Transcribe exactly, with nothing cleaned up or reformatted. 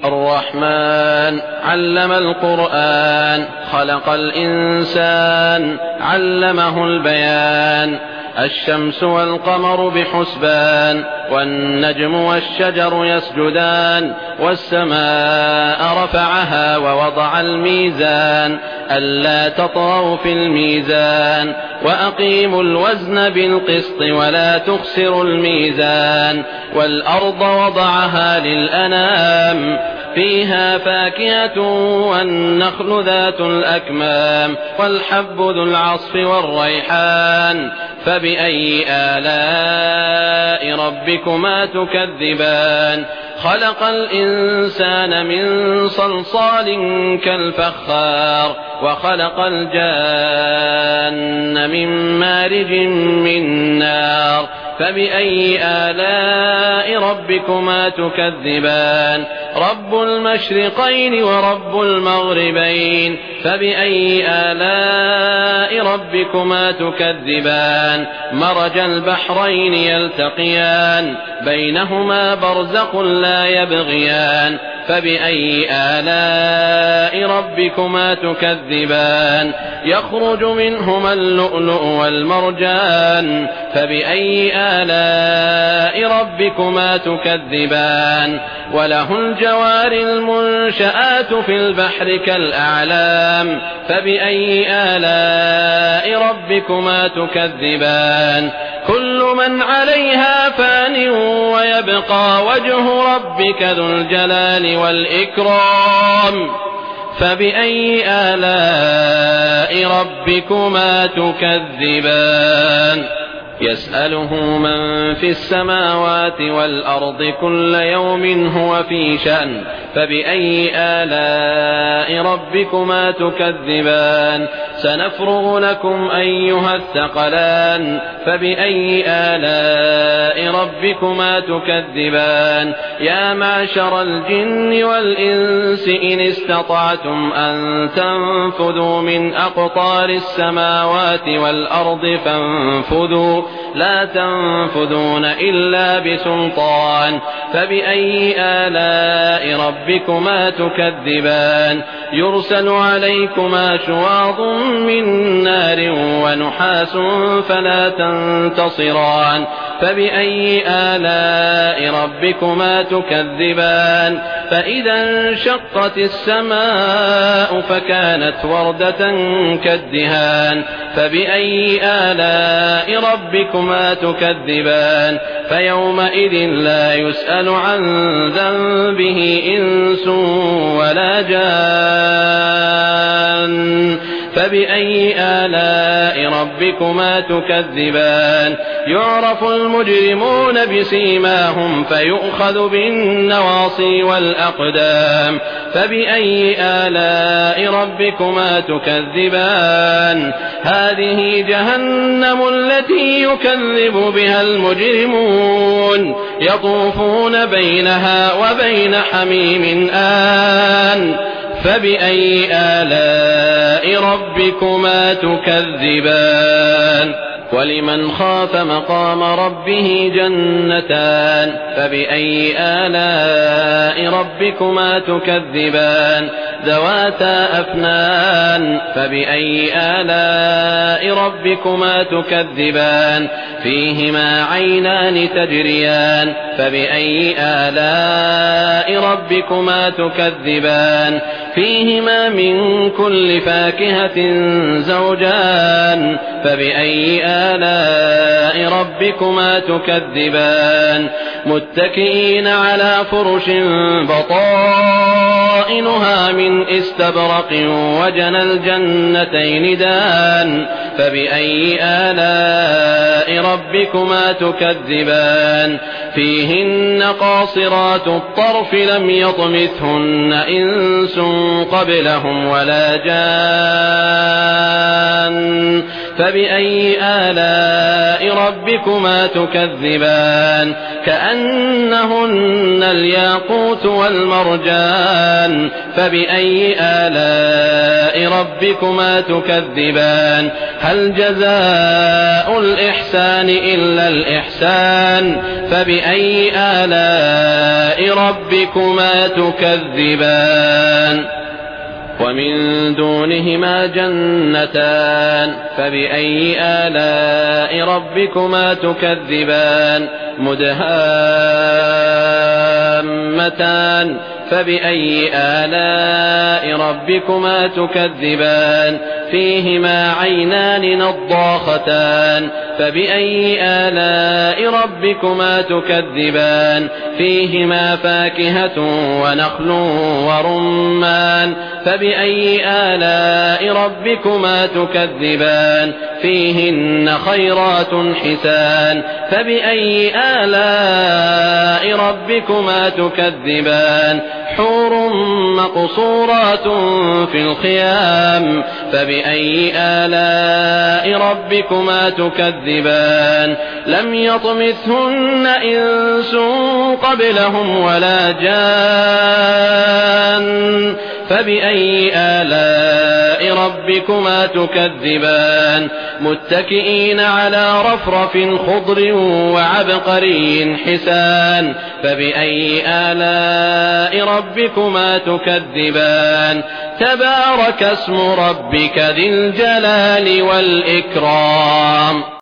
الرحمن علم القرآن خلق الإنسان علمه البيان. الشمس والقمر بحسبان والنجم والشجر يسجدان. والسماء رفعها ووضع الميزان ألا تطغوا في الميزان وأقيموا الوزن بالقسط ولا تخسروا الميزان. والأرض وضعها للأنام فيها فاكهة والنخل ذات الأكمام والحب ذو العصف والريحان. فبأي آلاء ربكما تكذبان؟ خلق الإنسان من صلصال كالفخار وخلق الجان من مارج من نار. فبأي آلاء ربكما تكذبان؟ رب المشرقين ورب المغربين. فبأي آلاء ربكما تكذبان؟ مرج البحرين يلتقيان بينهما برزخ لا يبغيان. فبأي آلاء ربكما تكذبان؟ يخرج منهما اللؤلؤ والمرجان. فبأي آلاء ربكما تكذبان؟ وله الجوار المنشآت في البحر كالأعلام. فبأي آلاء ربكما تكذبان؟ كل من عليها فان ويبقى وجه ربك ذو الجلال والإكرام. فبأي آلاء ربكما تكذبان؟ يسأله من في السماوات والأرض كل يوم هو في شأن. فبأي آلاء ربكما تكذبان؟ سنفرغ لكم أيها الثقلان. فبأي آلاء ربكما تكذبان؟ يا معشر الجن والإنس إن استطعتم أن تنفذوا من أقطار السماوات والأرض فانفذوا لا تنفذون إلا بسلطان. فبأي آلاء ربكما تكذبان؟ يرسل عليكما شواظ من نار ونحاس فلا تنتصران. فبأي آلاء ربكما تكذبان؟ فإذا انشقت السماء فكانت وردة كالدهان. فبأي آلاء ربكما تكذبان؟ فيومئذ لا يسأل عن ذنبه إنس ولا جان. فبأي آلاء ربكما تكذبان؟ يعرف المجرمون بسيماهم فيؤخذ بالنواصي والأقدام. فبأي آلاء ربكما تكذبان؟ هذه جهنم التي يكذب بها المجرمون يطوفون بينها وبين حميم آن. فبأي آلاء ربكما تكذبان؟ ولمن خاف مقام ربه جنتان. فبأي آلاء ربكما تكذبان؟ ذواتا أفنان. فبأي آلاء ربكما تكذبان؟ فيهما عينان تجريان. فبأي آلاء ربكما تكذبان؟ فيهما من كل فاكهة زوجان. فبأي آلاء ربكما تكذبان؟ متكئين على فرش بطائنها من استبرق وجنى الجنتين دان. فبأي آلاء ربكما تكذبان؟ فيهن قاصرات الطرف لم يطمثهن إنس قبلهم ولا جان. فبأي آلاء ربكما تكذبان كأنهن الياقوت والمرجان فبأي آلاء ربكما تكذبان هل جزاء الإحسان إلا الإحسان فبأي آلاء ربكما تكذبان ومن دونهما جنتان فبأي آلاء ربكما تكذبان مدهامتان فبأي آلاء ربكما تكذبان فيهما عينان نضاختان فبأي آلاء ربكما تكذبان فيهما فاكهة ونخل ورمان فبأي آلاء ربكما تكذبان فيهن خيرات حسان فبأي آلاء ربكما تكذبان حور مقصورات في الخيام فبأي آلاء ربكما تكذبان لم يطمثهن إنس قبلهم ولا جان فبأي آلاء ربكما تكذبان متكئين على رفرف خضر وعبقري حسان فبأي آلاء ربكما تكذبان تبارك اسم ربك ذي الجلال والإكرام.